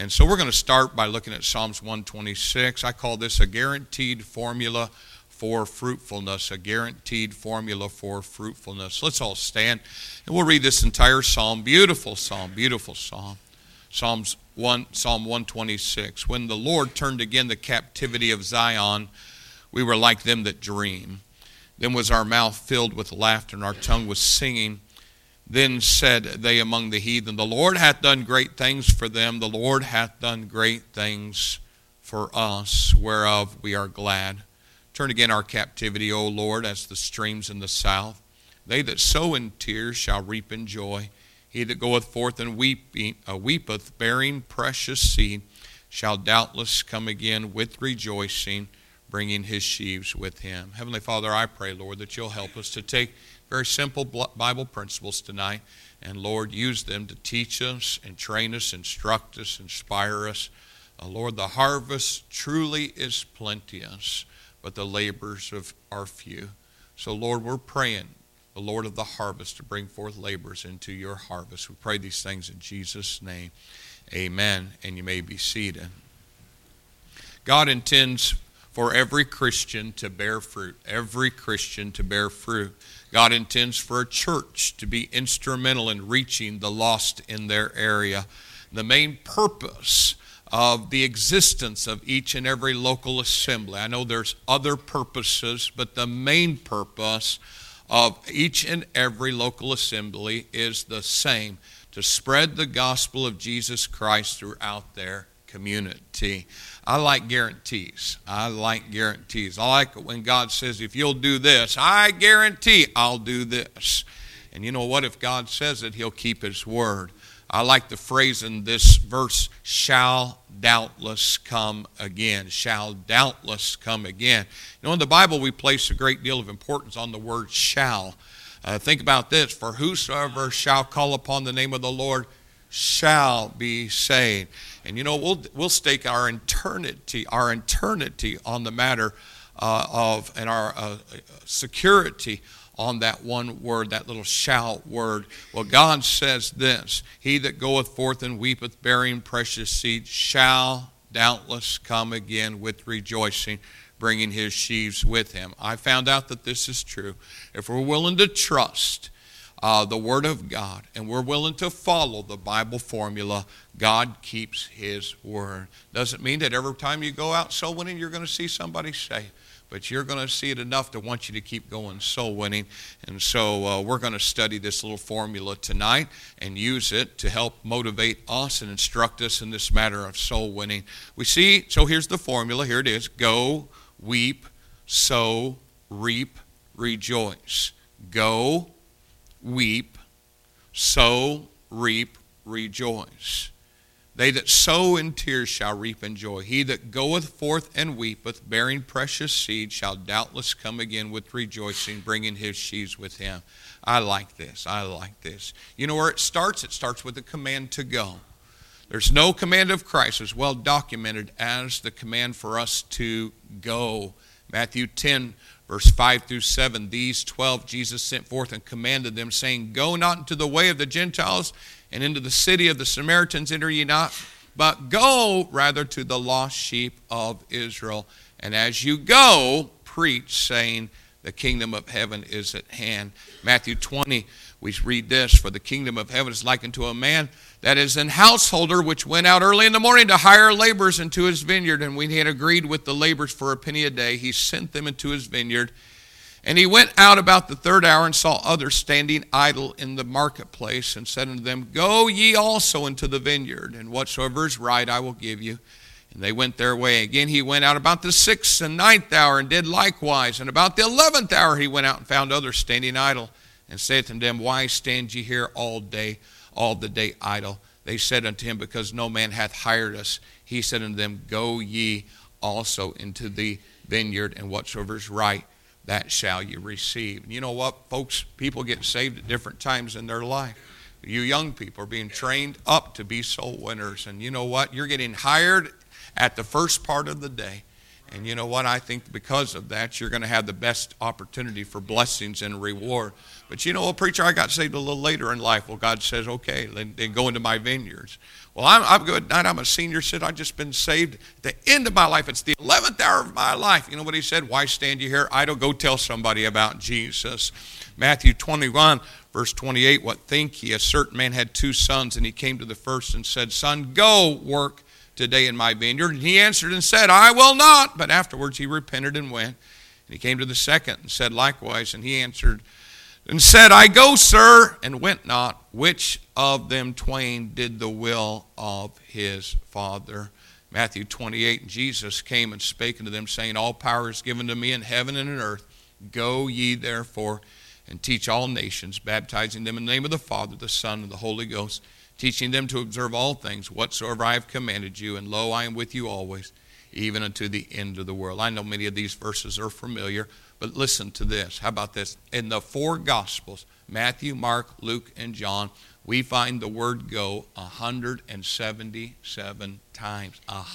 And so we're going to start by looking at Psalms 126. I call this a guaranteed formula for fruitfulness, a guaranteed formula for fruitfulness. Let's all stand, and we'll read this entire psalm. Beautiful psalm, beautiful psalm. Psalm 126. When the Lord turned again the captivity of Zion, we were like them that dream. Then was our mouth filled with laughter, and our tongue was singing. Then said they among the heathen, the Lord hath done great things for them. The Lord hath done great things for us, whereof we are glad. Turn again our captivity, O Lord, as the streams in the south. They that sow in tears shall reap in joy. He that goeth forth and weepeth, bearing precious seed, shall doubtless come again with rejoicing, bringing his sheaves with him. Heavenly Father, I pray, Lord, that you'll help us to take very simple Bible principles tonight, and Lord, use them to teach us and train us, instruct us, inspire us. Lord, the harvest truly is plenteous, but the laborers are few. So Lord, we're praying, the Lord of the harvest, to bring forth laborers into your harvest. We pray these things in Jesus' name. Amen. And you may be seated. God intends for every Christian to bear fruit. Every Christian to bear fruit. God intends for a church to be instrumental in reaching the lost in their area. The main purpose of the existence of each and every local assembly, I know there's other purposes, but the main purpose of each and every local assembly is the same: to spread the gospel of Jesus Christ throughout their community. I like guarantees. I like guarantees. I like it when God says, if you'll do this, I guarantee I'll do this. And you know what? If God says it, he'll keep his word. I like the phrase in this verse, shall doubtless come again. Shall doubtless come again. You know, in the Bible, we place a great deal of importance on the word shall. Think about this. For whosoever shall call upon the name of the Lord shall be saved. And you know, we'll stake our eternity on the matter of, and our security on that one word, that little shall word. Well, God says this: he that goeth forth and weepeth, bearing precious seed, shall doubtless come again with rejoicing, bringing his sheaves with him. I found out that this is true. If we're willing to trust the Word of God, and we're willing to follow the Bible formula, God keeps his word. Doesn't mean that every time you go out soul winning, you're going to see somebody saved, but you're going to see it enough to want you to keep going soul winning. And so we're going to study this little formula tonight and use it to help motivate us and instruct us in this matter of soul winning. We see, so here's the formula. Here it is: go, weep, sow, reap, rejoice. Go, weep, sow, reap, rejoice. They that sow in tears shall reap in joy. He that goeth forth and weepeth, bearing precious seed, shall doubtless come again with rejoicing, bringing his sheaves with him. I like this. I like this. You know where it starts? It starts with the command to go. There's no command of Christ as well documented as the command for us to go. Matthew 10, verse 5 through 7, these 12 Jesus sent forth and commanded them, saying, go not into the way of the Gentiles, and into the city of the Samaritans enter ye not, but go rather to the lost sheep of Israel. And as you go, preach, saying, the kingdom of heaven is at hand. Matthew 20, we read this: for the kingdom of heaven is likened to a man that is an householder, which went out early in the morning to hire laborers into his vineyard. And when he had agreed with the laborers for a penny a day, he sent them into his vineyard. And he went out about the third hour and saw others standing idle in the marketplace, and said unto them, go ye also into the vineyard, and whatsoever is right I will give you. And they went their way. Again he went out about the 6th and 9th hour, and did likewise. And about the 11th hour he went out and found others standing idle, and saith unto them, why stand ye here all the day idle? They said unto him, because no man hath hired us. He said unto them, go ye also into the vineyard, and whatsoever is right, that shall you receive. And you know what, folks? People get saved at different times in their life. You young people are being trained up to be soul winners. And you know what? You're getting hired at the first part of the day. And you know what? I think because of that, you're going to have the best opportunity for blessings and reward. But you know, a preacher, I got saved a little later in life. Well, God says, okay, then go into my vineyards. Well, I'm good. I'm a senior citizen. I've just been saved at the end of my life. It's the 11th hour of my life. You know what he said? Why stand you here idle? Go tell somebody about Jesus. Matthew 21, verse 28, what think ye? A certain man had 2 sons, and he came to the first and said, Son, go work today in my vineyard. And he answered and said, I will not. But afterwards he repented and went. And he came to the second and said likewise. And he answered and said, I go, sir, and went not. Which of them twain did the will of his father? Matthew 28, Jesus came and spake unto them, saying, All power is given to me in heaven and in earth. Go ye therefore and teach all nations, baptizing them in the name of the Father, the Son, and the Holy Ghost, teaching them to observe all things whatsoever I have commanded you. And lo, I am with you always, even unto the end of the world. I know many of these verses are familiar, but listen to this. How about this? In the 4 Gospels, Matthew, Mark, Luke, and John, we find the word go 177 times.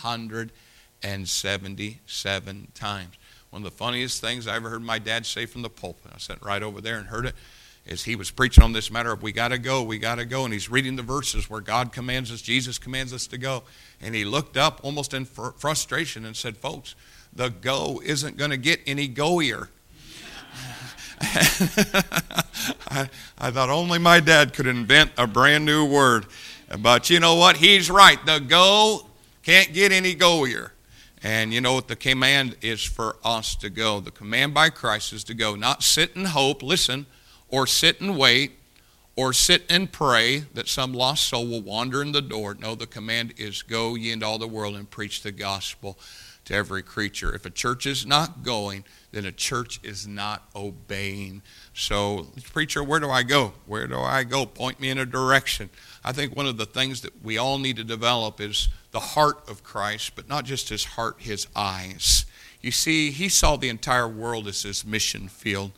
177 times. One of the funniest things I ever heard my dad say from the pulpit, I sat right over there and heard it, is he was preaching on this matter of we got to go, and he's reading the verses where God commands us, Jesus commands us to go. And he looked up almost in frustration and said, folks, the go isn't going to get any goier. I thought only my dad could invent a brand new word. But you know what? He's right. The go can't get any goier. And you know what? The command is for us to go. The command by Christ is to go, not sit and hope, listen, or sit and wait, or sit and pray that some lost soul will wander in the door. No, the command is go ye into all the world and preach the gospel to every creature. If a church is not going, then a church is not obeying. So, preacher, where do I go? Where do I go? Point me in a direction. I think one of the things that we all need to develop is the heart of Christ, but not just his heart, his eyes. You see, he saw the entire world as his mission field.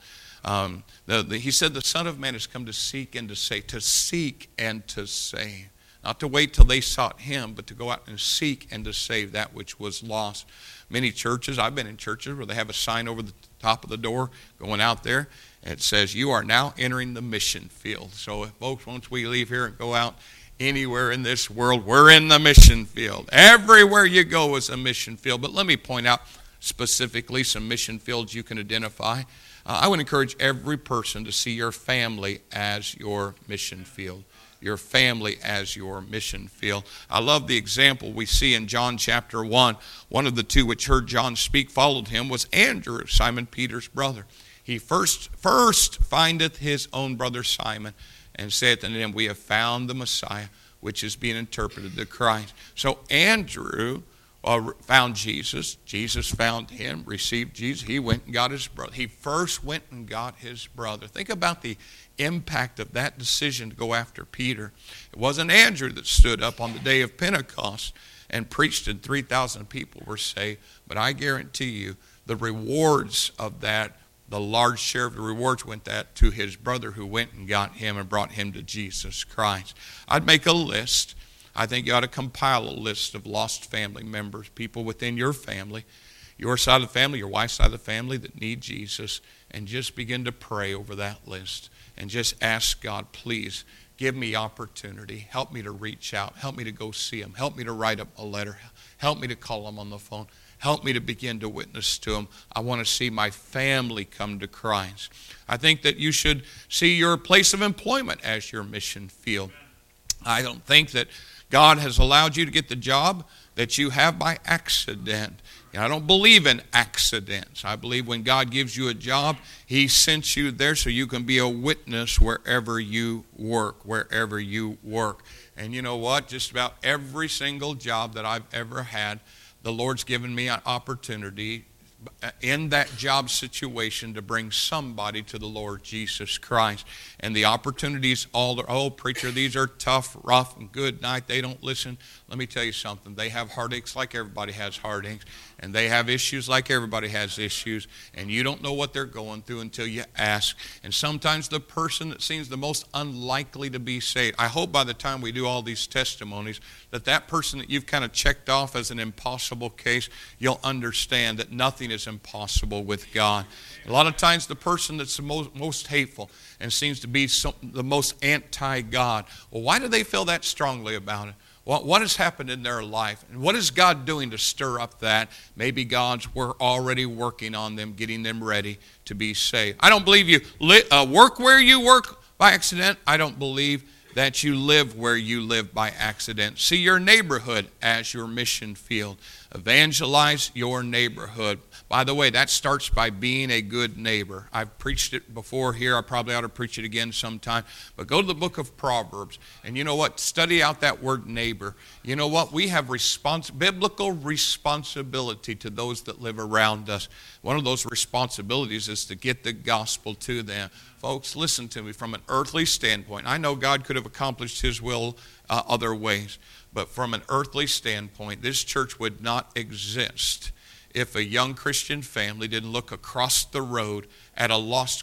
He said the Son of Man has come to seek and to save, to seek and to save. Not to wait till they sought him, but to go out and seek and to save that which was lost. Many churches, I've been in churches where they have a sign over the top of the door going out there, and it says, you are now entering the mission field. So folks, once we leave here and go out anywhere in this world, we're in the mission field. Everywhere you go is a mission field. But let me point out specifically some mission fields you can identify. I would encourage every person to see your family as your mission field. Your family as your mission field. I love the example we see in John chapter 1. One of the 2 which heard John speak followed him was Andrew, Simon Peter's brother. He first findeth his own brother Simon and saith unto him, we have found the Messiah, which is being interpreted the Christ. So Andrew found Jesus. Jesus found him, received Jesus. He went and got his brother. He first went and got his brother. Think about the impact of that decision to go after Peter. It wasn't Andrew that stood up on the day of Pentecost and preached and 3,000 people were saved. But I guarantee you the rewards of that, the large share of the rewards went that to his brother who went and got him and brought him to Jesus Christ. I'd make a list. I think you ought to compile a list of lost family members, people within your family, your side of the family, your wife's side of the family that need Jesus, and just begin to pray over that list and just ask God, please give me opportunity. Help me to reach out. Help me to go see them. Help me to write up a letter. Help me to call them on the phone. Help me to begin to witness to them. I want to see my family come to Christ. I think that you should see your place of employment as your mission field. I don't think that God has allowed you to get the job that you have by accident. And I don't believe in accidents. I believe when God gives you a job, he sent you there so you can be a witness wherever you work, And you know what? Just about every single job that I've ever had, the Lord's given me an opportunity in that job situation to bring somebody to the Lord Jesus Christ. And the opportunities, oh, preacher, these are tough, rough, and good night. They don't listen. Let me tell you something. They have heartaches like everybody has heartaches. And they have issues like everybody has issues. And you don't know what they're going through until you ask. And sometimes the person that seems the most unlikely to be saved, I hope by the time we do all these testimonies, that person that you've kind of checked off as an impossible case, you'll understand that nothing is impossible with God. A lot of times the person that's the most hateful and seems to be the most anti-God, well, why do they feel that strongly about it? What has happened in their life? And what is God doing to stir up that? Maybe we're already working on them, getting them ready to be saved. I don't believe you work where you work by accident. I don't believe that you live where you live by accident. See your neighborhood as your mission field. Evangelize your neighborhood. By the way, that starts by being a good neighbor. I've preached it before here. I probably ought to preach it again sometime. But go to the book of Proverbs. And you know what? Study out that word neighbor. You know what? We have biblical responsibility to those that live around us. One of those responsibilities is to get the gospel to them. Folks, listen to me. From an earthly standpoint, I know God could have accomplished his will other ways. But from an earthly standpoint, this church would not exist if a young Christian family didn't look across the road at a lost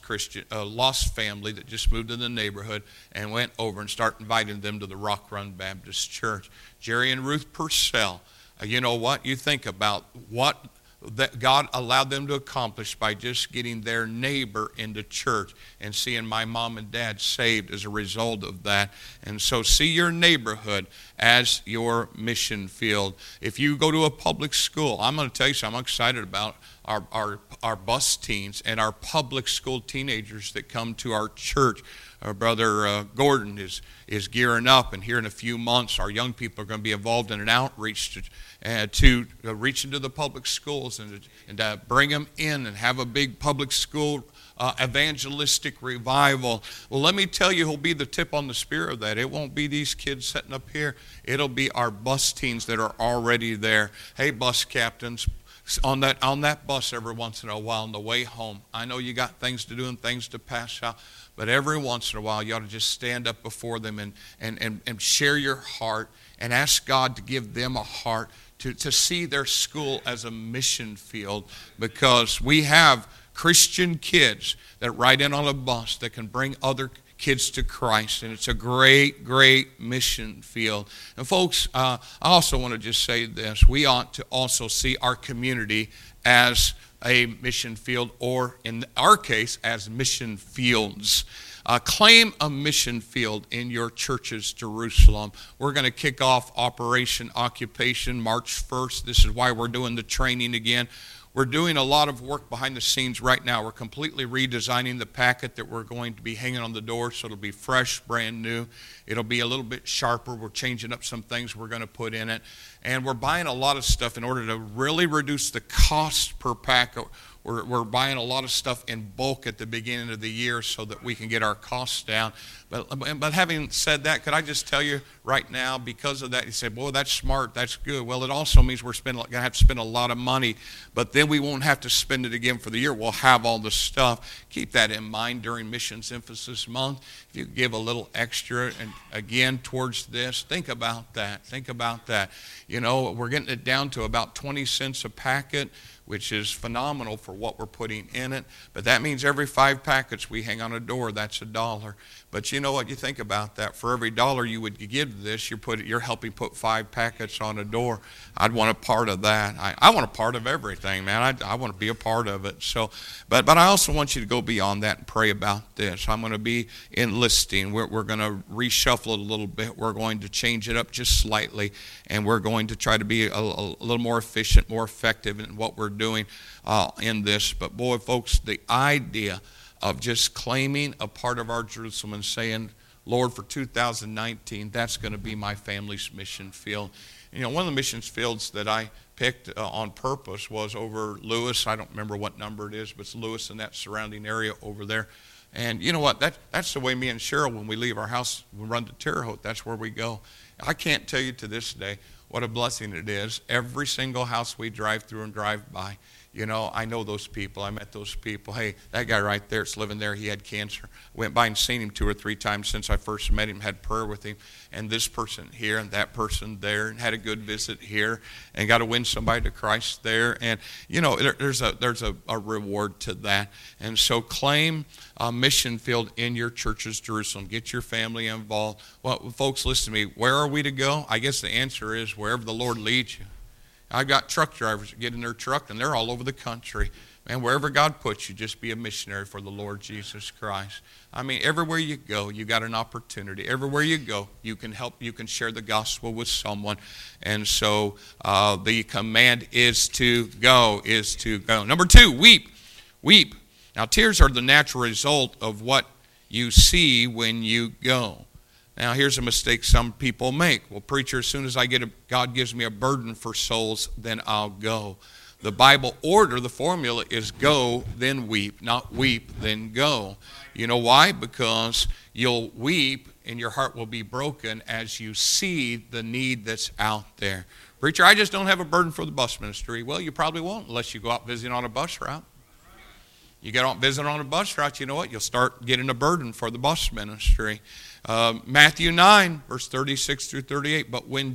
family that just moved in the neighborhood and went over and start inviting them to the Rock Run Baptist Church. Jerry and Ruth Purcell, you know what? You think about what that God allowed them to accomplish by just getting their neighbor into church and seeing my mom and dad saved as a result of that. And so see your neighborhood as your mission field. If you go to a public school, I'm going to tell you something I'm excited about. Our bus teens and our public school teenagers that come to our church. Our brother Gordon is gearing up, and here in a few months our young people are going to be involved in an outreach to reach into the public schools and bring them in and have a big public school evangelistic revival. Well, let me tell you who'll be the tip on the spear of that. It won't be these kids sitting up here. It'll be our bus teens that are already there. Hey, bus captains, on that bus every once in a while on the way home, I know you got things to do and things to pass out, but every once in a while you ought to just stand up before them and share your heart and ask God to give them a heart to see their school as a mission field, because we have Christian kids that ride in on a bus that can bring other kids to Christ, and it's a great, great mission field. And folks, I also want to just say this. We ought to also see our community as a mission field, or in our case, as mission fields. Claim a mission field in your church's Jerusalem. We're going to kick off Operation Occupation March 1st. This is why we're doing the training again. We're doing a lot of work behind the scenes right now. We're completely redesigning the packet that we're going to be hanging on the door, so it'll be fresh, brand new. It'll be a little bit sharper. We're changing up some things we're going to put in it. And we're buying a lot of stuff in order to really reduce the cost per packet. We're buying a lot of stuff in bulk at the beginning of the year so that we can get our costs down. But having said that, could I just tell you right now, because of that, you say, boy, that's smart, that's good. Well, it also means we're going to have to spend a lot of money, but then we won't have to spend it again for the year. We'll have all the stuff. Keep that in mind during Missions Emphasis Month. If you give a little extra, and again, towards this, think about that. Think about that. You know, we're getting it down to about 20 cents a packet, which is phenomenal for what we're putting in it. But that means every 5 packets we hang on a door, that's $1. But you know what? You think about that. For every $1 you would give this, you're helping put 5 packets on a door. I'd want a part of that. I want a part of everything, man. I want to be a part of it. So, but I also want you to go beyond that and pray about this. I'm going to be enlisting. We're going to reshuffle it a little bit. We're going to change it up just slightly, and we're going to try to be a little more efficient, more effective in what we're doing in this. But boy, folks, the idea of just claiming a part of our Jerusalem and saying, Lord, for 2019, that's going to be my family's mission field. You know, one of the missions fields that I picked on purpose was over Lewis. I don't remember what number it is, but it's Lewis and that surrounding area over there. And you know what? That's the way me and Cheryl, when we leave our house, we run to Terre Haute. That's where we go. I can't tell you to this day what a blessing it is. Every single house we drive through and drive by, I know those people. I met those people. Hey, that guy right there that's living there, he had cancer. Went by and seen him 2 or 3 times since I first met him, had prayer with him. And this person here and that person there, and had a good visit here, and got to win somebody to Christ there. And, there's a reward to that. And so claim a mission field in your church's Jerusalem. Get your family involved. Well, folks, listen to me. Where are we to go? I guess the answer is wherever the Lord leads you. I've got truck drivers that get in their truck, and they're all over the country. Man, wherever God puts you, just be a missionary for the Lord Jesus Christ. I mean, everywhere you go, you got an opportunity. Everywhere you go, you can help, you can share the gospel with someone. And so the command is to go, Number 2, weep. Weep. Now, tears are the natural result of what you see when you go. Now, here's a mistake some people make. Well, preacher, as soon as God gives me a burden for souls, then I'll go. The Bible order, the formula is go, then weep, not weep, then go. You know why? Because you'll weep and your heart will be broken as you see the need that's out there. Preacher, I just don't have a burden for the bus ministry. Well, you probably won't unless you go out visiting on a bus route. You get out visiting on a bus route, you know what? You'll start getting a burden for the bus ministry. Matthew 9, verse 36 through 38. But when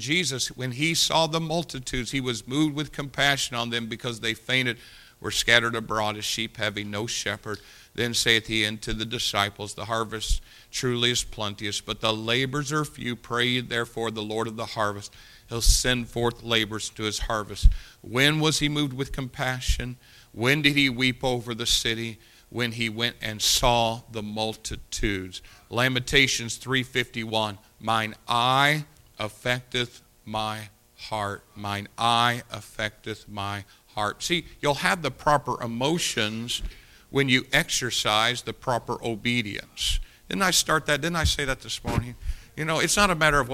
he saw the multitudes, he was moved with compassion on them because they fainted, were scattered abroad as sheep having no shepherd. Then saith he unto the disciples, the harvest truly is plenteous, but the labors are few. Pray ye therefore the Lord of the harvest, he'll send forth laborers to his harvest. When was he moved with compassion? When did he weep over the city? When he went and saw the multitudes. Lamentations 3:51. Mine eye affecteth my heart. Mine eye affecteth my heart. See, you'll have the proper emotions when you exercise the proper obedience. Didn't I start that? Didn't I say that this morning? It's not a matter of,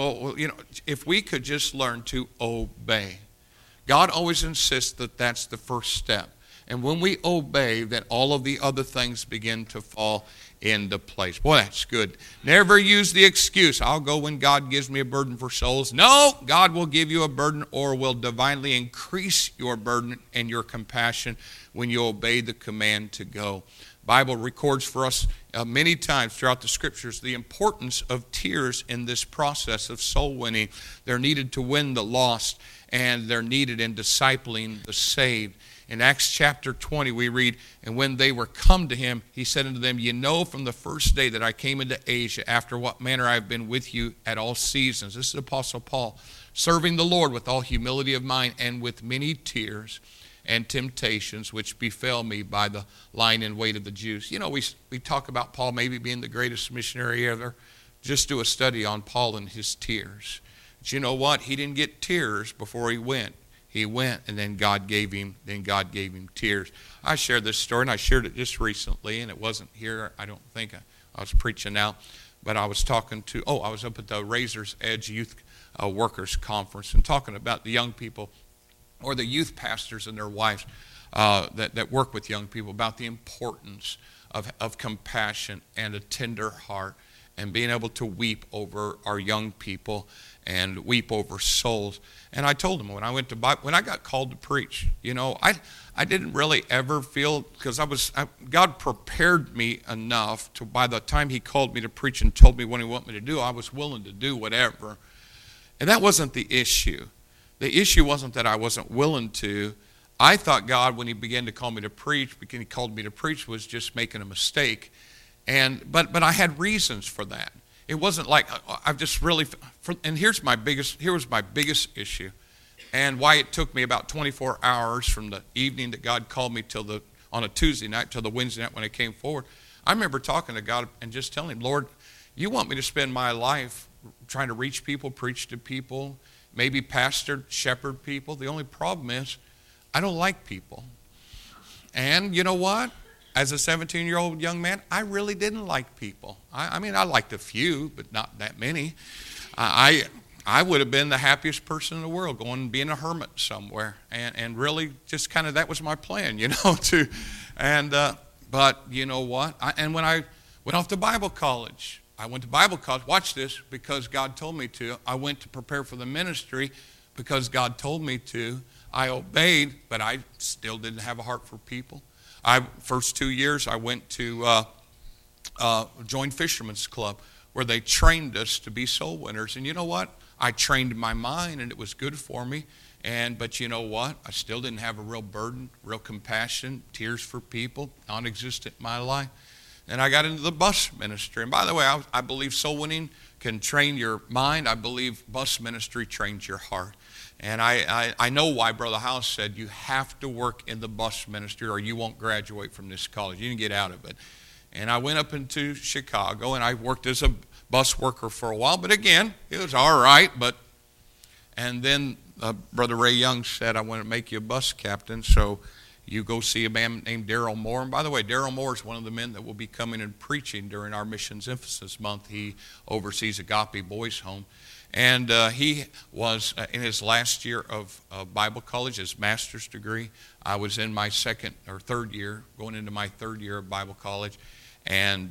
if we could just learn to obey. God always insists that that's the first step. And when we obey, then all of the other things begin to fall into place. Boy, that's good. Never use the excuse, I'll go when God gives me a burden for souls. No, God will give you a burden or will divinely increase your burden and your compassion when you obey the command to go. Bible records for us many times throughout the scriptures the importance of tears in this process of soul winning. They're needed to win the lost, and they're needed in discipling the saved. In Acts chapter 20, we read, and when they were come to him, he said unto them, ye know from the first day that I came into Asia, after what manner I have been with you at all seasons. This is Apostle Paul, serving the Lord with all humility of mind and with many tears and temptations which befell me by the lying in wait of the Jews. We talk about Paul maybe being the greatest missionary ever. Just do a study on Paul and his tears. But you know what? He didn't get tears before he went. He went, and then God gave him tears. I shared this story, and I shared it just recently, and it wasn't here. I don't think I was preaching out, but I was talking to, I was up at the Razor's Edge Youth Workers Conference and talking about the young people or the youth pastors and their wives that work with young people about the importance of compassion and a tender heart and being able to weep over our young people and weep over souls. And I told them when I got called to preach, I didn't really ever feel, because God prepared me enough to, by the time he called me to preach and told me what he wanted me to do, I was willing to do whatever. And that wasn't the issue. The issue wasn't that I wasn't willing to. I thought God, when he began to call me to preach, because he called me to preach, was just making a mistake. But I had reasons for that. It wasn't like I've just really, and here was my biggest issue, and why it took me about 24 hours from the evening that God called me on a Tuesday night till the Wednesday night when I came forward. I remember talking to God and just telling him, Lord, you want me to spend my life trying to reach people, preach to people, maybe pastor, shepherd people. The only problem is I don't like people. And you know what? As a 17-year-old young man, I really didn't like people. I mean, I liked a few, but not that many. I would have been the happiest person in the world going and being a hermit somewhere. And really just kind of that was my plan, but you know what? And when I went off to Bible college, watch this, because God told me to. I went to prepare for the ministry because God told me to. I obeyed, but I still didn't have a heart for people. First 2 years, I went to join Fisherman's Club, where they trained us to be soul winners. And you know what? I trained my mind, and it was good for me. But you know what? I still didn't have a real burden, real compassion, tears for people, non-existent in my life. And I got into the bus ministry. And by the way, I believe soul winning can train your mind. I believe bus ministry trains your heart. And I know why Brother House said you have to work in the bus ministry or you won't graduate from this college. You can get out of it. And I went up into Chicago, and I worked as a bus worker for a while. But again, it was all right. And then Brother Ray Young said, I want to make you a bus captain, so you go see a man named Daryl Moore. And by the way, Daryl Moore is one of the men that will be coming and preaching during our Missions Emphasis Month. He oversees Agape Boys Home. And he was in his last year of Bible college, his master's degree. I was in my second or third year, going into my third year of Bible college. And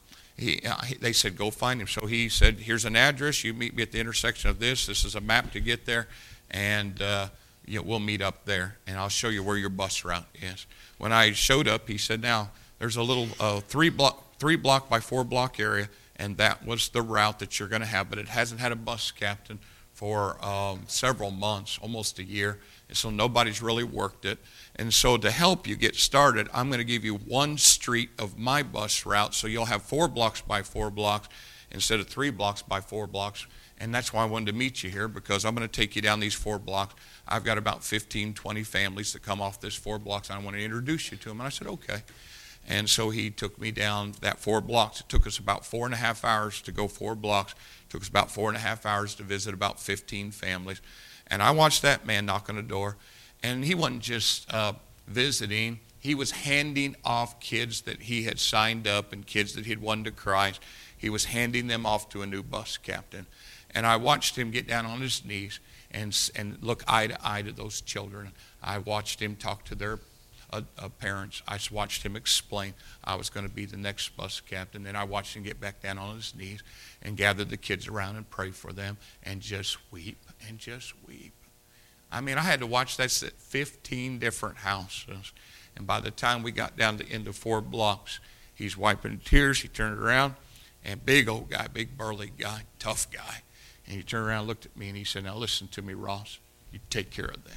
they said, go find him. So he said, here's an address. You meet me at the intersection of this. This is a map to get there. And we'll meet up there, and I'll show you where your bus route is. When I showed up, he said, now, there's a little 3 block by 4 block area, and that was the route that you're going to have. But it hasn't had a bus captain for several months, almost a year, and so nobody's really worked it. And so to help you get started, I'm going to give you one street of my bus route, so you'll have 4 blocks by 4 blocks instead of 3 blocks by 4 blocks. And that's why I wanted to meet you here, because I'm going to take you down these 4 blocks. I've got about 15, 20 families that come off this 4 blocks, and I want to introduce you to them. And I said, okay. And so he took me down that 4 blocks. It took us about 4.5 hours to go 4 blocks. It took us about 4.5 hours to visit about 15 families. And I watched that man knock on the door. And he wasn't just visiting. He was handing off kids that he had signed up and kids that he'd won to Christ. He was handing them off to a new bus captain. And I watched him get down on his knees and look eye to eye to those children. I watched him talk to their parents. I watched him explain I was going to be the next bus captain. Then I watched him get back down on his knees and gather the kids around and pray for them and just weep and just weep. I mean, I had to watch that at 15 different houses. And by the time we got down to the end of 4 blocks, he's wiping tears. He turned around, and big old guy, big burly guy, tough guy. And he turned around and looked at me, and he said, now listen to me, Ross. You take care of them.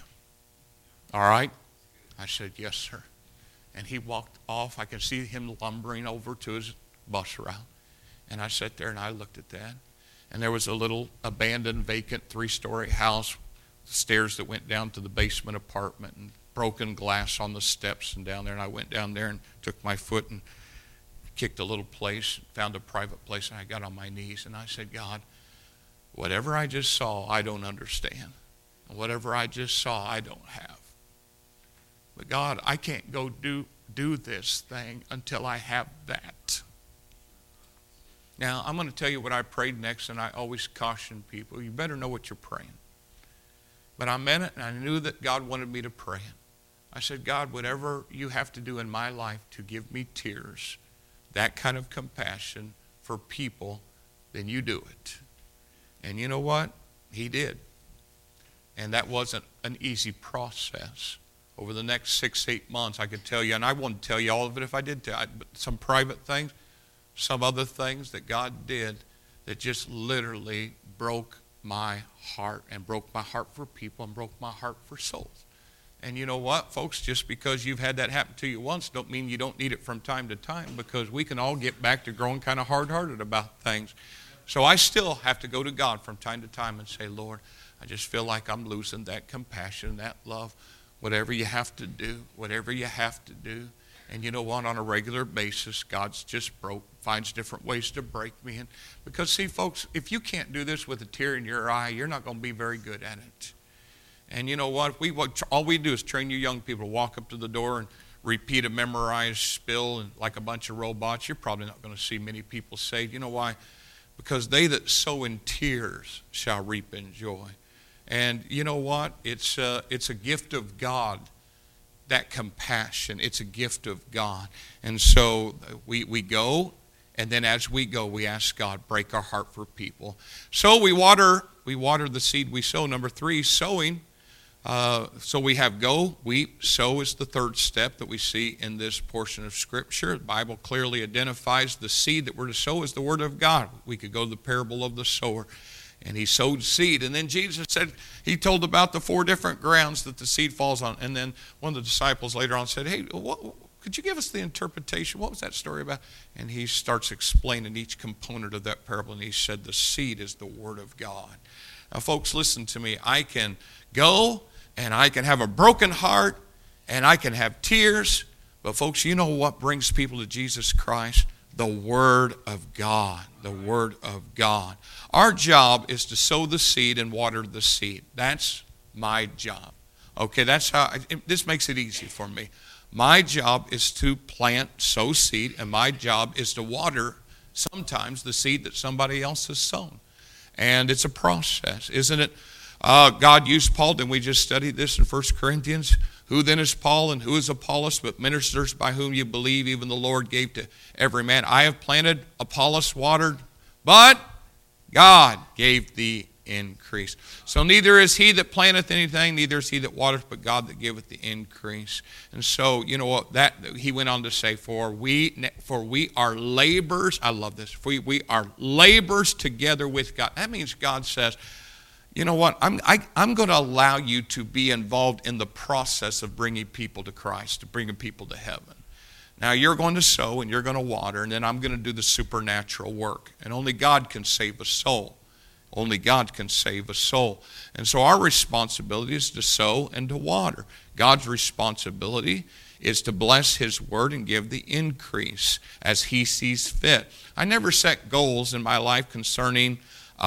All right? I said, yes, sir. And he walked off. I could see him lumbering over to his bus route. And I sat there, and I looked at that. And there was a little abandoned, vacant 3-story house, stairs that went down to the basement apartment, and broken glass on the steps and down there. And I went down there and took my foot and kicked a little place, found a private place, and I got on my knees. And I said, God, whatever I just saw, I don't understand. Whatever I just saw, I don't have. But God, I can't go do this thing until I have that. Now, I'm going to tell you what I prayed next, and I always caution people. You better know what you're praying. But I meant it, and I knew that God wanted me to pray it. I said, God, whatever you have to do in my life to give me tears, that kind of compassion for people, then you do it. And you know what? He did. And that wasn't an easy process. Over the next 6-8 months, I could tell you, and I wouldn't tell you all of it if I did tell you, but some private things, some other things that God did that just literally broke my heart, and broke my heart for people, and broke my heart for souls. And you know what, folks? Just because you've had that happen to you once don't mean you don't need it from time to time, because we can all get back to growing kind of hard-hearted about things. So I still have to go to God from time to time and say, Lord, I just feel like I'm losing that compassion, that love. Whatever you have to do, whatever you have to do. And you know what? On a regular basis, God's just finds different ways to break me. And because, see, folks, if you can't do this with a tear in your eye, you're not going to be very good at it. And you know what? All we do is train you young people to walk up to the door and repeat a memorized spill and like a bunch of robots. You're probably not going to see many people saved. You know why? Because they that sow in tears shall reap in joy. And you know what? It's a gift of God, that compassion. It's a gift of God. And so we go, and then as we go, we ask God, break our heart for people. So we water the seed we sow. Number 3, sowing. So we have go, weep, sow is the third step that we see in this portion of Scripture. The Bible clearly identifies the seed that we're to sow as the Word of God. We could go to the parable of the sower, and he sowed seed. And then Jesus said, he told about the 4 different grounds that the seed falls on. And then one of the disciples later on said, hey, could you give us the interpretation? What was that story about? And he starts explaining each component of that parable, and he said the seed is the Word of God. Now, folks, listen to me. I can go, and I can have a broken heart, and I can have tears. But folks, you know what brings people to Jesus Christ? The Word of God. The Word of God. Our job is to sow the seed and water the seed. That's my job. Okay, that's how, this makes it easy for me. My job is to plant, sow seed, and my job is to water sometimes the seed that somebody else has sown. And it's a process, isn't it? God used Paul, and we just studied this in 1 Corinthians. Who then is Paul and who is Apollos, but ministers by whom you believe, even the Lord gave to every man. I have planted, Apollos watered, but God gave the increase. So neither is he that planteth anything, neither is he that watereth, but God that giveth the increase. And so, you know what, that he went on to say, for we are laborers. I love this. We are laborers together with God. That means God says, you know what, I'm going to allow you to be involved in the process of bringing people to Christ, to bringing people to heaven. Now, you're going to sow and you're going to water, and then I'm going to do the supernatural work. And only God can save a soul. Only God can save a soul. And so our responsibility is to sow and to water. God's responsibility is to bless His word and give the increase as He sees fit. I never set goals in my life concerning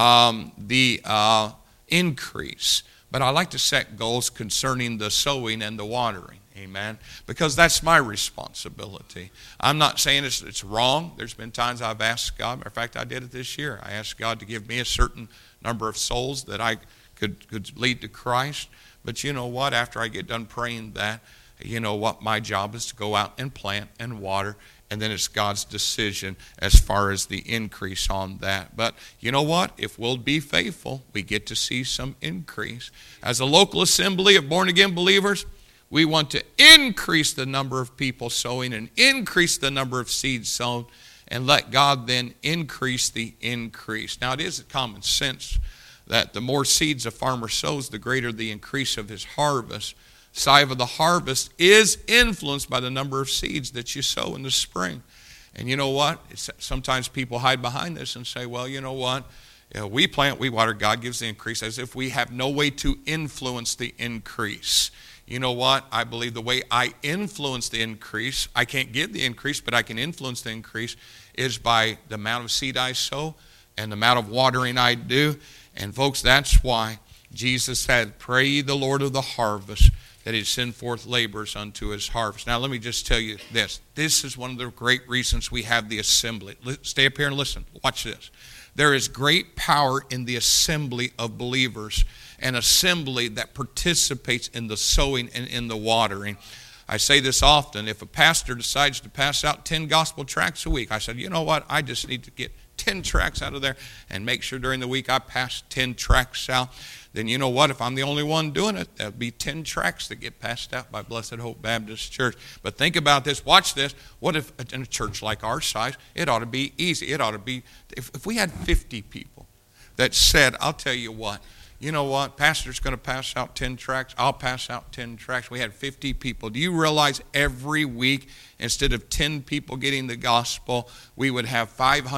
the increase, but I like to set goals concerning the sowing and the watering. Amen. Because that's my responsibility. I'm not saying it's wrong. There's been times I've asked God. Matter of fact, I did it this year. I asked God to give me a certain number of souls that I could lead to Christ. But you know what? After I get done praying that, you know what? My job is to go out and plant and water. And then it's God's decision as far as the increase on that. But you know what? If we'll be faithful, we get to see some increase. As a local assembly of born-again believers, we want to increase the number of people sowing and increase the number of seeds sown and let God then increase the increase. Now, it is common sense that the more seeds a farmer sows, the greater the increase of his harvest. Size of the harvest is influenced by the number of seeds that you sow in the spring. And you know what? Sometimes people hide behind this and say, well, you know what? We plant, we water, God gives the increase, as if we have no way to influence the increase. You know what? I believe the way I influence the increase, I can't give the increase, but I can influence the increase, is by the amount of seed I sow and the amount of watering I do. And folks, that's why Jesus said, pray ye the Lord of the harvest, that He'd send forth laborers unto His harvest. Now, let me just tell you this. This is one of the great reasons we have the assembly. Stay up here and listen. Watch this. There is great power in the assembly of believers, an assembly that participates in the sowing and in the watering. I say this often. If a pastor decides to pass out 10 gospel tracts a week, I said, you know what? I just need to get 10 tracts out of there and make sure during the week I pass 10 tracts out. Then you know what? If I'm the only one doing it, there'll be 10 tracts that get passed out by Blessed Hope Baptist Church. But think about this. Watch this. What if in a church like our size, it ought to be easy. It ought to be, if we had 50 people that said, I'll tell you what, you know what, pastor's going to pass out 10 tracts, I'll pass out 10 tracts. We had 50 people. Do you realize every week, instead of 10 people getting the gospel, we would have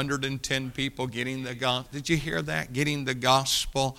510 people getting the gospel? Did you hear that? Getting the gospel.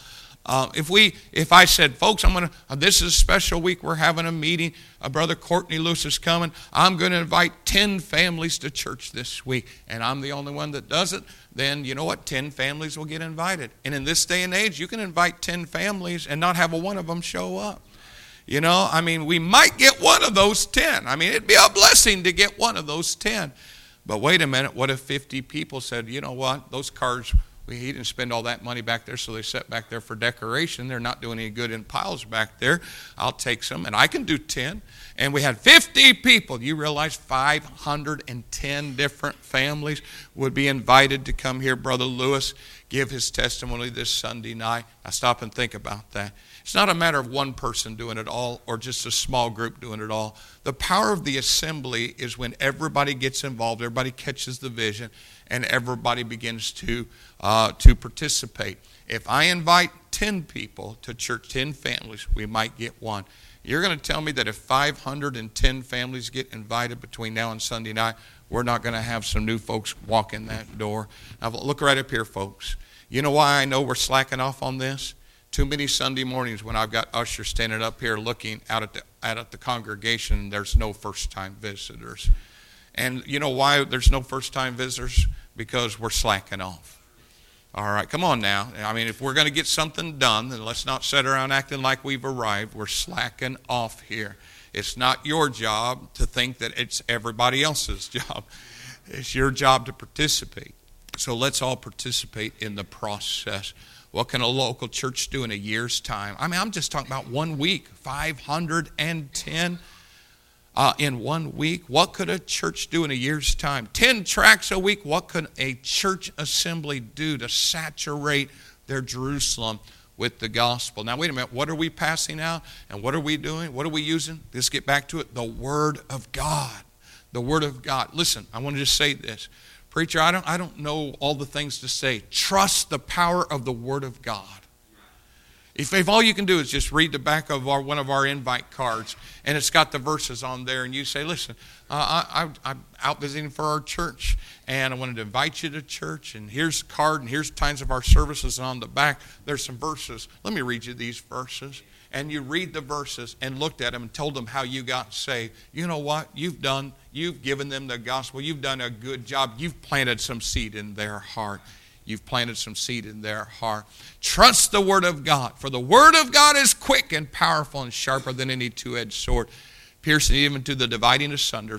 If I said, folks, this is a special week, we're having a meeting, Brother Courtney Lewis is coming, I'm going to invite 10 families to church this week, and I'm the only one that does it, then you know what, 10 families will get invited. And in this day and age, you can invite 10 families and not have one of them show up. You know, I mean, we might get one of those 10. I mean, it'd be a blessing to get one of those 10. But wait a minute, what if 50 people said, you know what, those cars, he didn't spend all that money back there, so they set back there for decoration. They're not doing any good in piles back there. I'll take some, and I can do 10. And we had 50 people. You realize 510 different families would be invited to come hear Brother Lewis give his testimony this Sunday night. I stop and think about that. It's not a matter of one person doing it all or just a small group doing it all. The power of the assembly is when everybody gets involved, everybody catches the vision, and everybody begins to participate. If I invite 10 people to church, 10 families, we might get one. You're going to tell me that if 510 families get invited between now and Sunday night, we're not going to have some new folks walk in that door? Now, look right up here, folks. You know why I know we're slacking off on this? Too many Sunday mornings when I've got ushers standing up here looking out at the congregation, there's no first-time visitors. And you know why there's no first-time visitors? Because we're slacking off. All right, come on now. I mean, if we're going to get something done, then let's not sit around acting like we've arrived. We're slacking off here. It's not your job to think that it's everybody else's job. It's your job to participate. So let's all participate in the process. What can a local church do in a year's time? I mean, I'm just talking about 1 week, 510 in 1 week. What could a church do in a year's time? 10 tracts a week. What could a church assembly do to saturate their Jerusalem with the gospel? Now, wait a minute. What are we passing out? And what are we doing? What are we using? Let's get back to it. The Word of God. The Word of God. Listen, I want to just say this. Preacher, I don't know all the things to say. Trust the power of the Word of God. If all you can do is just read the back of one of our invite cards, and it's got the verses on there, and you say, listen, I'm out visiting for our church, and I wanted to invite you to church, and here's a card, and here's times of our services, and on the back, there's some verses. Let me read you these verses. And you read the verses and looked at them and told them how you got saved. You know what? You've given them the gospel. You've done a good job. You've planted some seed in their heart. You've planted some seed in their heart. Trust the Word of God, for the Word of God is quick and powerful and sharper than any two-edged sword, piercing even to the dividing asunder,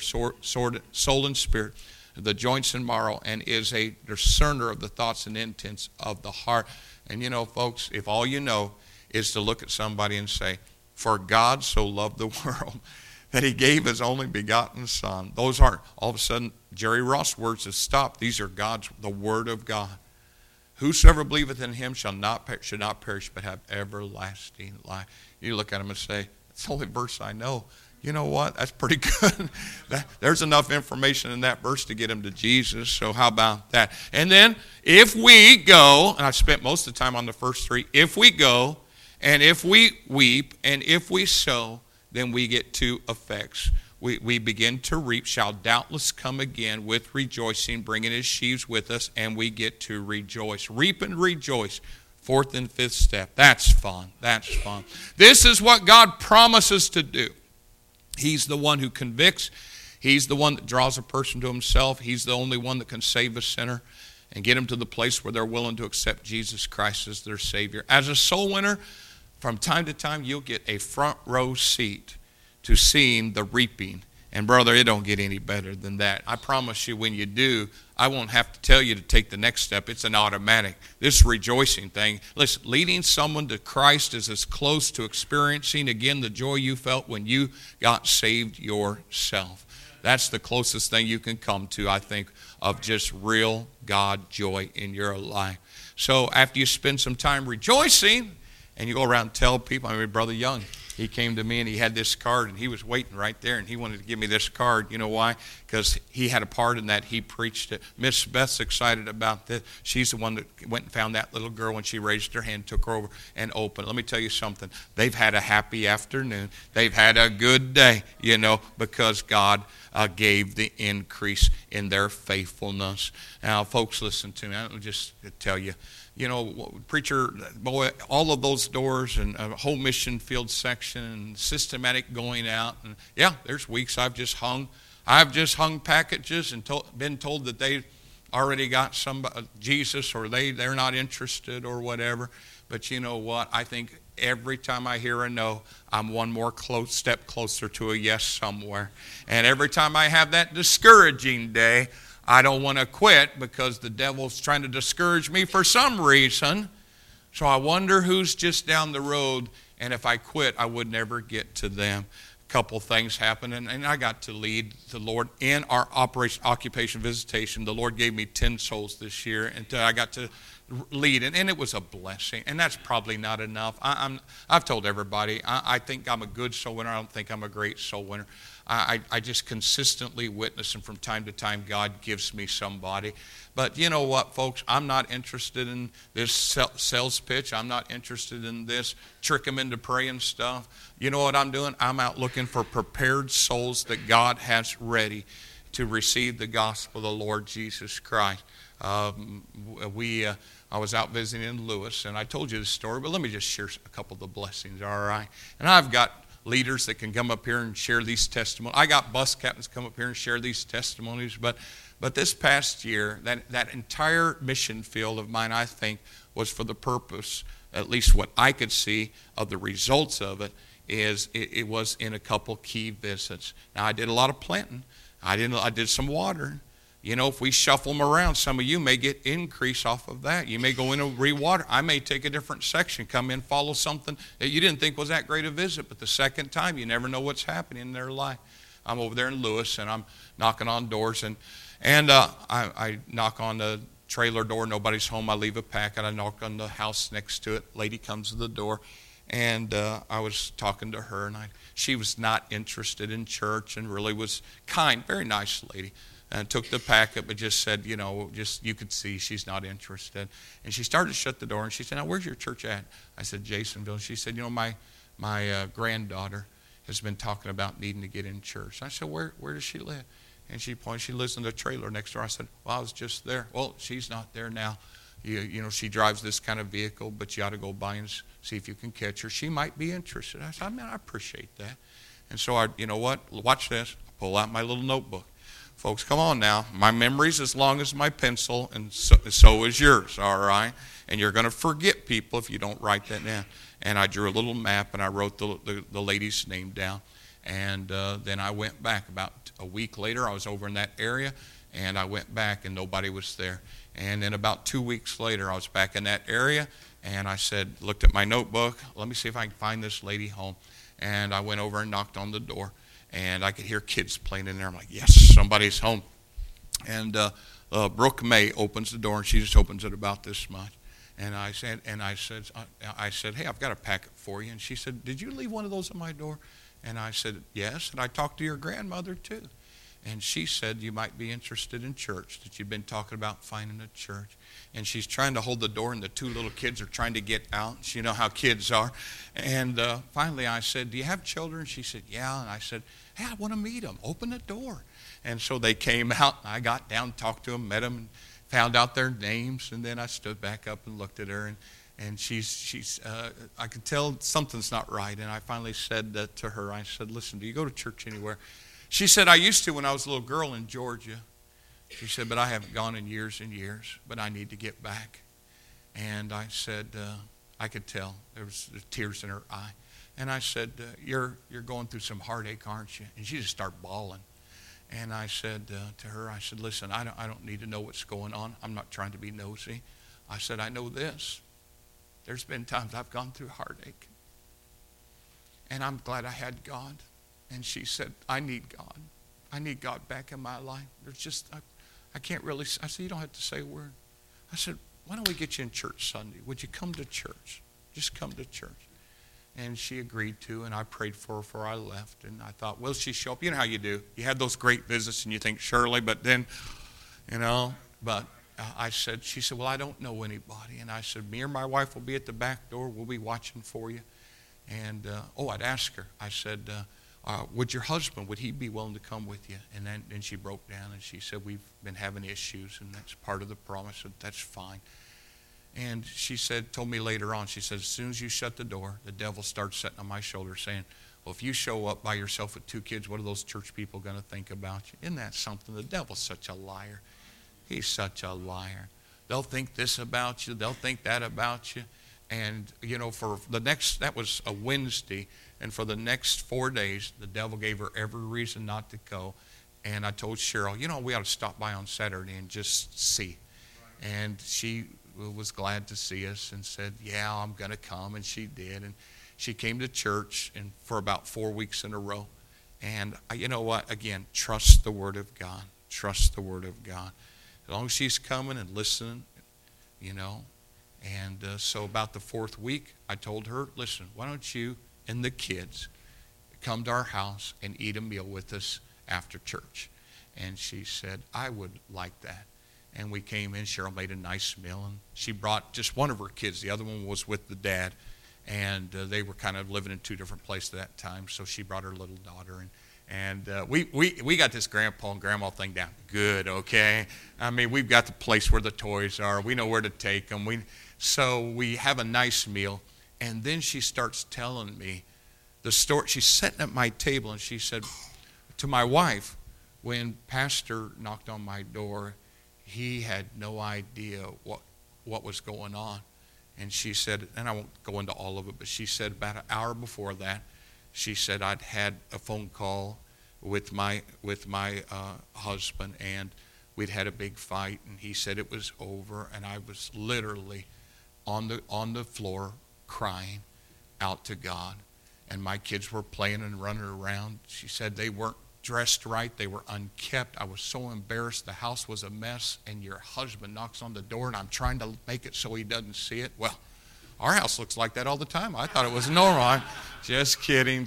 soul and spirit, the joints and marrow, and is a discerner of the thoughts and intents of the heart. And you know, folks, if all you know is to look at somebody and say, for God so loved the world that he gave his only begotten Son. Those aren't, all of a sudden, Jerry Ross words have stopped. These are the Word of God. Whosoever believeth in him should not perish, but have everlasting life. You look at him and say, that's the only verse I know. You know what? That's pretty good. There's enough information in that verse to get him to Jesus, so how about that? And then, if we go, and I've spent most of the time on the first three, if we go, and if we weep, and if we sow, then we get two effects. We begin to reap, shall doubtless come again with rejoicing, bringing his sheaves with us, and we get to rejoice. Reap and rejoice. Fourth and fifth step. That's fun. That's fun. This is what God promises to do. He's the one who convicts. He's the one that draws a person to himself. He's the only one that can save a sinner and get them to the place where they're willing to accept Jesus Christ as their Savior. As a soul winner, from time to time, you'll get a front row seat to seeing the reaping. And brother, it don't get any better than that. I promise you, when you do, I won't have to tell you to take the next step. It's an automatic. This rejoicing thing. Listen, leading someone to Christ is as close to experiencing again the joy you felt when you got saved yourself. That's the closest thing you can come to, I think, of just real God joy in your life. So after you spend some time rejoicing, and you go around and tell people, I mean, Brother Young, he came to me and he had this card and he was waiting right there and he wanted to give me this card. You know why? Because he had a part in that. He preached it. Miss Beth's excited about this. She's the one that went and found that little girl when she raised her hand, took her over and opened. Let me tell you something. They've had a happy afternoon. They've had a good day, you know, because God gave the increase in their faithfulness. Now, folks, listen to me. I'll just tell you. You know, preacher, boy, all of those doors and a whole mission field section and systematic going out. And yeah, there's weeks I've just hung packages and been told that they already got Jesus or they're not interested or whatever. But you know what? I think every time I hear a no, I'm one more step closer to a yes somewhere. And every time I have that discouraging day, I don't want to quit because the devil's trying to discourage me for some reason. So I wonder who's just down the road, and if I quit, I would never get to them. A couple things happened, and I got to lead the Lord in our occupation visitation. The Lord gave me 10 souls this year, and I got to lead, and it was a blessing. And that's probably not enough. I've told everybody, I think I'm a good soul winner. I don't think I'm a great soul winner. I just consistently witness, and from time to time, God gives me somebody. But you know what, folks? I'm not interested in this sales pitch. I'm not interested in this trick them into praying stuff. You know what I'm doing? I'm out looking for prepared souls that God has ready to receive the gospel of the Lord Jesus Christ. I was out visiting in Lewis, and I told you this story, but let me just share a couple of the blessings, all right? And I've got leaders that can come up here and share these testimonies. I got bus captains come up here and share these testimonies, but this past year, that entire mission field of mine, I think, was for the purpose, at least what I could see of the results of it, is it was in a couple key visits. Now, I did a lot of planting. I did some watering. You know, if we shuffle them around, some of you may get increase off of that. You may go in and rewater. I may take a different section, come in, follow something that you didn't think was that great a visit, but the second time, you never know what's happening in their life. I'm over there in Lewis, and I'm knocking on doors, and I knock on the trailer door. Nobody's home. I leave a packet. I knock on the house next to it. Lady comes to the door, and I was talking to her, and she was not interested in church and really was kind, very nice lady. And took the packet, but just said, you know, just you could see she's not interested. And she started to shut the door, and she said, now, where's your church at? I said, Jasonville. She said, you know, my granddaughter has been talking about needing to get in church. I said, where does she live? And she pointed, she lives in the trailer next door. I said, well, I was just there. Well, she's not there now. You know, she drives this kind of vehicle, but you ought to go by and see if you can catch her. She might be interested. I said, I appreciate that. And so you know what? Watch this. I pull out my little notebook. Folks, come on now. My memory's as long as my pencil, and so is yours, all right? And you're going to forget people if you don't write that down. And I drew a little map, and I wrote the lady's name down. And then I went back. About a week later, I was over in that area, and I went back, and nobody was there. And then about 2 weeks later, I was back in that area, and I looked at my notebook. Let me see if I can find this lady home. And I went over and knocked on the door. And I could hear kids playing in there. I'm like, yes, somebody's home. And Brooke May opens the door, and she just opens it about this much. And I said, hey, I've got a packet for you. And she said, did you leave one of those at my door? And I said, yes. And I talked to your grandmother too. And she said, you might be interested in church, that you've been talking about finding a church. And she's trying to hold the door, and the two little kids are trying to get out. You know how kids are. And finally I said, do you have children? She said, yeah. And I said, hey, I want to meet them. Open the door. And so they came out, and I got down, talked to them, met them, and found out their names. And then I stood back up and looked at her, and she's I could tell something's not right. And I finally said to her, I said, listen, do you go to church anywhere? She said, I used to when I was a little girl in Georgia. She said, but I haven't gone in years and years, but I need to get back. And I said, I could tell. There was tears in her eye. And I said, you're going through some heartache, aren't you? And she just started bawling. And I said to her, I said, listen, I don't need to know what's going on. I'm not trying to be nosy. I said, I know this. There's been times I've gone through heartache. And I'm glad I had God. And she said, I need God. I need God back in my life. There's just, I can't really, I said, you don't have to say a word. I said, why don't we get you in church Sunday? Would you come to church? Just come to church. And she agreed to, and I prayed for her before I left. And I thought, will she show up? You know how you do. You had those great visits, and you think, surely, but then, you know, but she said, well, I don't know anybody. And I said, me or my wife will be at the back door. We'll be watching for you. And, I'd ask her. I said, would your husband, would he be willing to come with you? And then she broke down, and she said, we've been having issues, and that's part of the promise. I said, that's fine. And she told me later on, she said, as soon as you shut the door, the devil starts sitting on my shoulder saying, well, if you show up by yourself with two kids, what are those church people going to think about you? Isn't that something? The devil's such a liar. He's such a liar. They'll think this about you. They'll think that about you. And, you know, that was a Wednesday, and for the next 4 days, the devil gave her every reason not to go. And I told Cheryl, you know, we ought to stop by on Saturday and just see. And she was glad to see us and said, yeah, I'm going to come. And she did. And she came to church for about 4 weeks in a row. And you know what? Again, trust the Word of God. Trust the Word of God. As long as she's coming and listening, you know, And so about the fourth week, I told her, listen, why don't you and the kids come to our house and eat a meal with us after church? And she said, I would like that. And we came in. Cheryl made a nice meal, and she brought just one of her kids. The other one was with the dad, and they were kind of living in two different places at that time. So she brought her little daughter, and we got this grandpa and grandma thing down good, okay? I mean, we've got the place where the toys are. We know where to take them. So we have a nice meal, and then she starts telling me the story. She's sitting at my table, and she said to my wife, when Pastor knocked on my door, he had no idea what was going on. And she said, and I won't go into all of it, but she said about an hour before that, she said I'd had a phone call with my husband, and we'd had a big fight, and he said it was over, and I was literally on the floor crying out to God, and my kids were playing and running around. She said they weren't dressed right, they were unkept. I was so embarrassed. The house was a mess, and your husband knocks on the door, and I'm trying to make it so he doesn't see it. Well, our house looks like that all the time. I thought it was normal. I'm just kidding.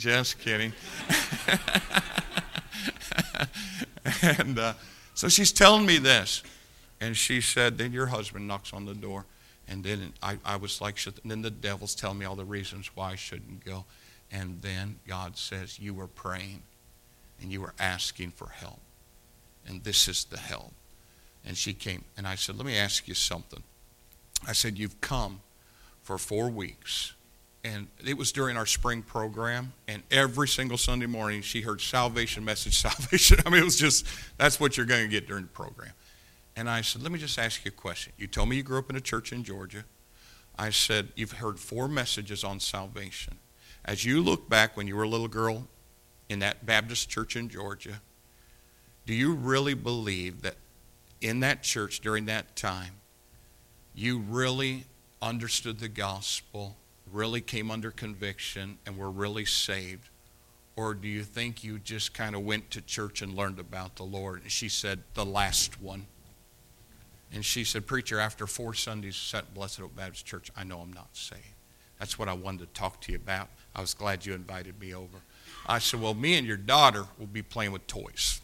And so she's telling me this, and she said, then your husband knocks on the door. And then I was like, then the devil's telling me all the reasons why I shouldn't go. And then God says, you were praying, and you were asking for help. And this is the help. And she came, and I said, let me ask you something. I said, you've come for 4 weeks. And it was during our spring program, and every single Sunday morning she heard salvation message, salvation. I mean, it was just, that's what you're going to get during the program. And I said, let me just ask you a question. You told me you grew up in a church in Georgia. I said, you've heard 4 messages on salvation. As you look back when you were a little girl in that Baptist church in Georgia, do you really believe that in that church during that time, you really understood the gospel, really came under conviction, and were really saved? Or do you think you just kind of went to church and learned about the Lord? And she said, the last one. And she said, preacher, after 4 Sundays at Blessed Hope Baptist Church, I know I'm not saved. That's what I wanted to talk to you about. I was glad you invited me over. I said, well, me and your daughter will be playing with toys.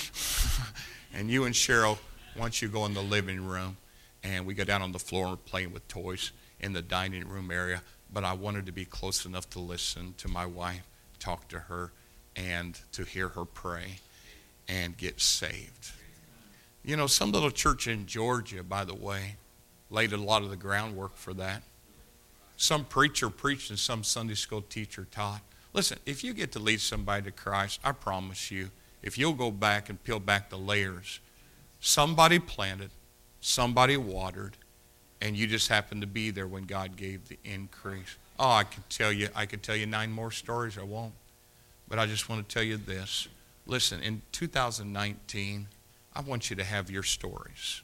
And you and Cheryl, once you go in the living room, and we go down on the floor and we're playing with toys in the dining room area. But I wanted to be close enough to listen to my wife, talk to her, and to hear her pray and get saved. You know, some little church in Georgia, by the way, laid a lot of the groundwork for that. Some preacher preached and some Sunday school teacher taught. Listen, if you get to lead somebody to Christ, I promise you, if you'll go back and peel back the layers, somebody planted, somebody watered, and you just happened to be there when God gave the increase. Oh, I could tell you 9 more stories. I won't. But I just want to tell you this. Listen, in 2019, I want you to have your stories.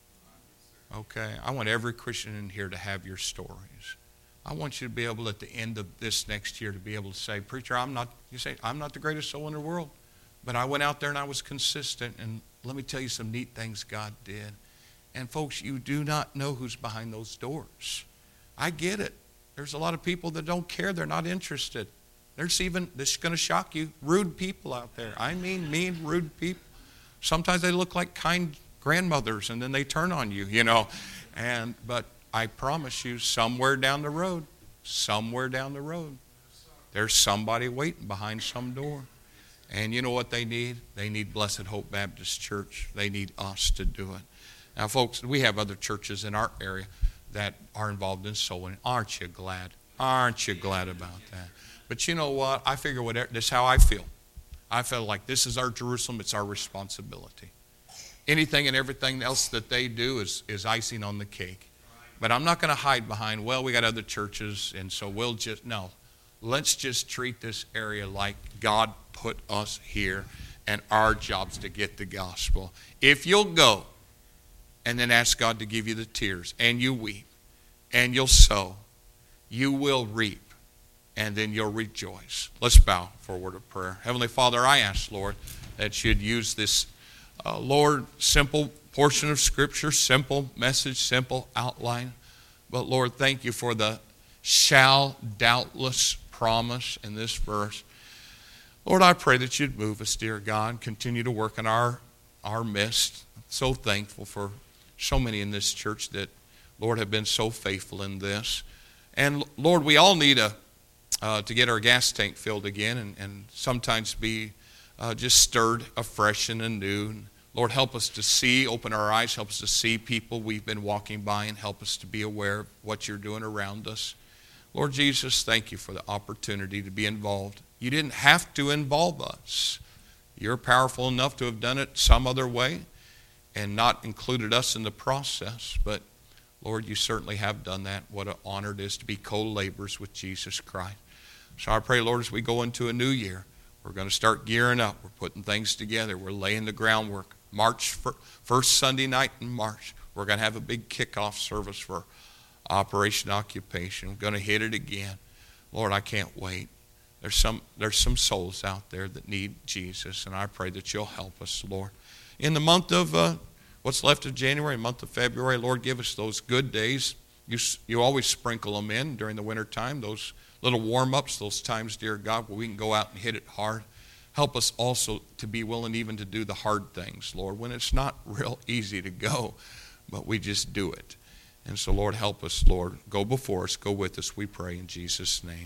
Okay? I want every Christian in here to have your stories. I want you to be able at the end of this next year to be able to say, preacher, I'm not the greatest soul in the world, but I went out there and I was consistent, and let me tell you some neat things God did. And folks, you do not know who's behind those doors. I get it. There's a lot of people that don't care. They're not interested. There's even, this is going to shock you, rude people out there. I mean mean, rude people. Sometimes they look like kind grandmothers, and then they turn on you, you know. But I promise you, somewhere down the road, there's somebody waiting behind some door. And you know what they need? They need Blessed Hope Baptist Church. They need us to do it. Now, folks, we have other churches in our area that are involved in soul winning. Aren't you glad? Aren't you glad about that? But you know what? I figure this is how I feel. I feel like this is our Jerusalem. It's our responsibility. Anything and everything else that they do is icing on the cake. But I'm not going to hide behind, well, we got other churches, and so no. Let's just treat this area like God put us here, and our job's to get the gospel. If you'll go and then ask God to give you the tears, and you weep, and you'll sow, you will reap, and then you'll rejoice. Let's bow for a word of prayer. Heavenly Father, I ask, Lord, that you'd use this, Lord, simple portion of Scripture, simple message, simple outline. But Lord, thank you for the shall doubtless promise in this verse. Lord, I pray that you'd move us, dear God, continue to work in our midst. So thankful for so many in this church that, Lord, have been so faithful in this. And Lord, we all need to get our gas tank filled again and sometimes be just stirred afresh and anew. Lord, help us to see, open our eyes, help us to see people we've been walking by, and help us to be aware of what you're doing around us. Lord Jesus, thank you for the opportunity to be involved. You didn't have to involve us. You're powerful enough to have done it some other way and not included us in the process. But Lord, you certainly have done that. What an honor it is to be co-laborers with Jesus Christ. So I pray, Lord, as we go into a new year, we're going to start gearing up. We're putting things together. We're laying the groundwork. First Sunday night in March, we're going to have a big kickoff service for Operation Occupation. We're going to hit it again. Lord, I can't wait. There's some souls out there that need Jesus, and I pray that you'll help us, Lord. In the month of what's left of January, month of February, Lord, give us those good days. You always sprinkle them in during the winter time, those little warm-ups, those times, dear God, where we can go out and hit it hard. Help us also to be willing even to do the hard things, Lord, when it's not real easy to go, but we just do it. And so, Lord, help us, Lord. Go before us. Go with us, we pray in Jesus' name.